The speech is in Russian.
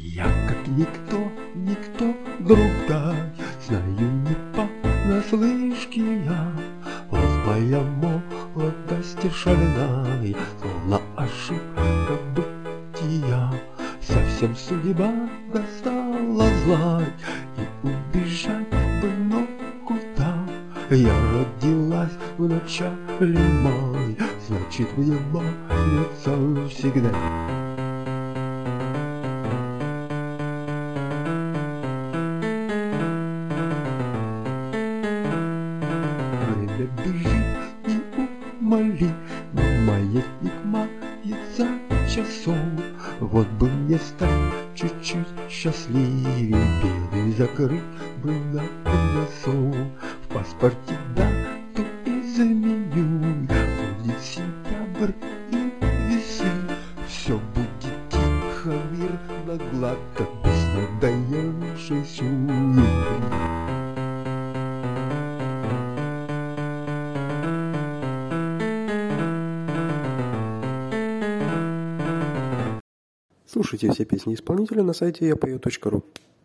Я как никто, никто другая, знаю не понаслышке я. Вот моя молодость шальная, словно ошибка бытия. Совсем судьба достала злая, и убежать бы, но куда? Я родилась в начале мая, значит мне мается всегда. Время бежит неумолимо, маятник мается часов. Вот бы мне стать чуть-чуть счастливее, беды закрыть бы на носу. В паспорте дату изменю, будет сентябрь и веселье. Все будет тихо, мирно, гладко, без надоевшей суеты. Слушайте все песни исполнителя на сайте yapeo.ru.